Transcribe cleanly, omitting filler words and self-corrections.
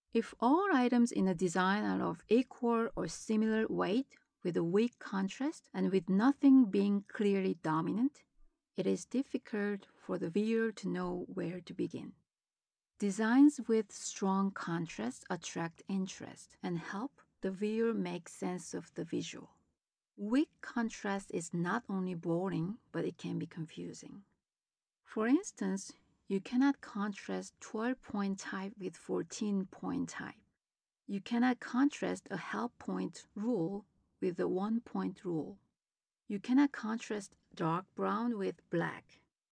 If all items in a design are of equal or similar weight, with a weak contrast and with nothing being clearly dominant, it is difficult for the viewer to know where to begin. Designs with strong contrast attract interest and help the viewer make sense of the visual. Weak contrast is not only boring, but it can be confusing. For instance, you cannot contrast 12-point type with 14-point type. You cannot contrast a half point rule with a 1-point rule. You cannot contrast dark brown with black.